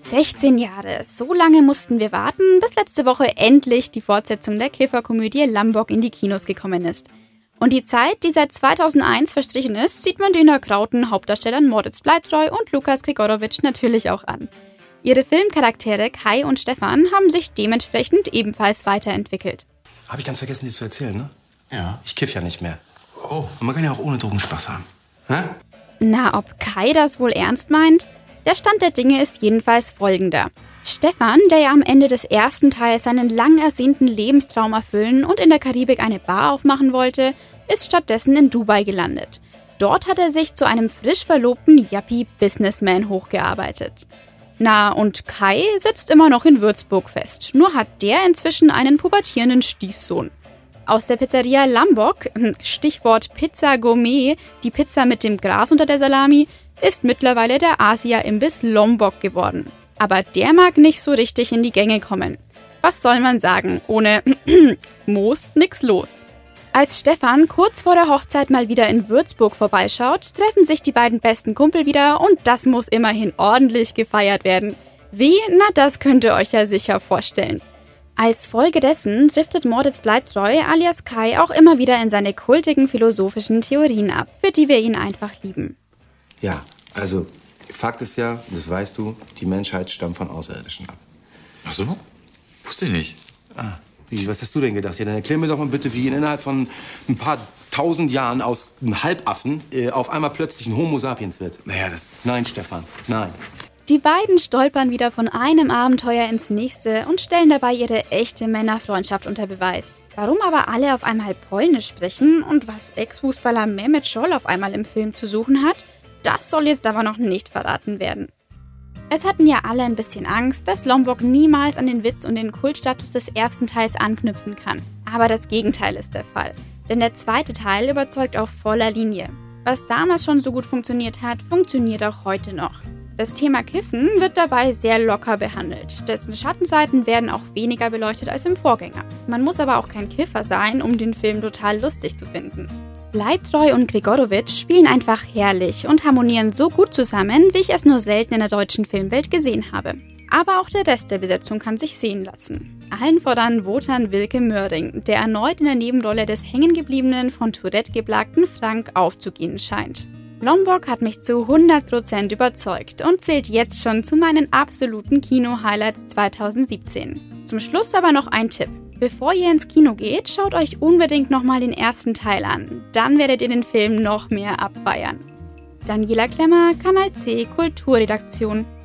16 Jahre, so lange mussten wir warten, bis letzte Woche endlich die Fortsetzung der Kifferkomödie Lambok in die Kinos gekommen ist. Und die Zeit, die seit 2001 verstrichen ist, sieht man den ergrauten Hauptdarstellern Moritz Bleibtreu und Lukas Grigorowitsch natürlich auch an. Ihre Filmcharaktere Kai und Stefan haben sich dementsprechend ebenfalls weiterentwickelt. Habe ich ganz vergessen, dir zu erzählen, ne? Ja. Ich kiff ja nicht mehr. Oh. Und man kann ja auch ohne Drogen Spaß haben. Hä? Na, ob Kai das wohl ernst meint? Der Stand der Dinge ist jedenfalls folgender. Stefan, der ja am Ende des ersten Teils seinen lang ersehnten Lebenstraum erfüllen und in der Karibik eine Bar aufmachen wollte, ist stattdessen in Dubai gelandet. Dort hat er sich zu einem frisch verlobten Yuppie-Businessman hochgearbeitet. Na, und Kai sitzt immer noch in Würzburg fest, nur hat der inzwischen einen pubertierenden Stiefsohn. Aus der Pizzeria Lambok, Stichwort Pizza Gourmet, die Pizza mit dem Gras unter der Salami, ist mittlerweile der Asia-Imbiss Lombok geworden. Aber der mag nicht so richtig in die Gänge kommen. Was soll man sagen, ohne Most nix los. Als Stefan kurz vor der Hochzeit mal wieder in Würzburg vorbeischaut, treffen sich die beiden besten Kumpel wieder und das muss immerhin ordentlich gefeiert werden. Wie? Na, das könnt ihr euch ja sicher vorstellen. Als Folge dessen driftet Moritz Bleibtreu alias Kai auch immer wieder in seine kultigen philosophischen Theorien ab, für die wir ihn einfach lieben. Ja, also Fakt ist ja, das weißt du, die Menschheit stammt von Außerirdischen ab. Ach so? Wusste ich nicht. Ah, wie, was hast du denn gedacht? Ja, dann erklär mir doch mal bitte, wie innerhalb von ein paar tausend Jahren aus einem Halbaffen auf einmal plötzlich ein Homo sapiens wird. Naja, das... Nein, Stefan, nein. Die beiden stolpern wieder von einem Abenteuer ins nächste und stellen dabei ihre echte Männerfreundschaft unter Beweis. Warum aber alle auf einmal Polnisch sprechen und was Ex-Fußballer Mehmet Scholl auf einmal im Film zu suchen hat, das soll jetzt aber noch nicht verraten werden. Es hatten ja alle ein bisschen Angst, dass Lombok niemals an den Witz und den Kultstatus des ersten Teils anknüpfen kann. Aber das Gegenteil ist der Fall. Denn der zweite Teil überzeugt auf voller Linie. Was damals schon so gut funktioniert hat, funktioniert auch heute noch. Das Thema Kiffen wird dabei sehr locker behandelt, dessen Schattenseiten werden auch weniger beleuchtet als im Vorgänger. Man muss aber auch kein Kiffer sein, um den Film total lustig zu finden. Bleibtreu und Grigorowitsch spielen einfach herrlich und harmonieren so gut zusammen, wie ich es nur selten in der deutschen Filmwelt gesehen habe. Aber auch der Rest der Besetzung kann sich sehen lassen. Allen voran Wotan Wilke Möhring, der erneut in der Nebenrolle des hängengebliebenen, von Tourette geplagten Frank aufzugehen scheint. Lombok hat mich zu 100% überzeugt und zählt jetzt schon zu meinen absoluten Kino-Highlights 2017. Zum Schluss aber noch ein Tipp. Bevor ihr ins Kino geht, schaut euch unbedingt nochmal den ersten Teil an. Dann werdet ihr den Film noch mehr abfeiern. Daniela Klemmer, Kanal C, Kulturredaktion.